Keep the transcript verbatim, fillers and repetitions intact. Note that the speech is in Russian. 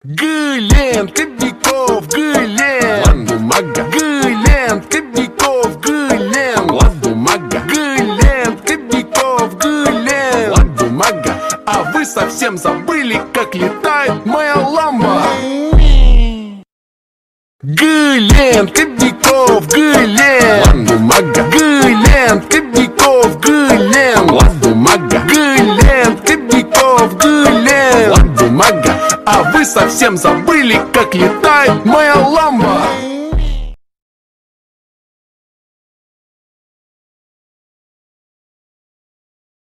Гылен, Кобяков, Гылен, Лад бумага, Гылен, Кобяков, Гылен, лад бумага, Гылен, Кобяков, Гылен. лад бумага. А вы совсем забыли, как летает моя ламба. Гылен, Кобяков, Гылен, Лад бумага, Гылен, Кобяков, Гылен, лад бумага, Гылен, Кобяков, Гылен. лад бумага. А вы совсем забыли, как летает моя ламба.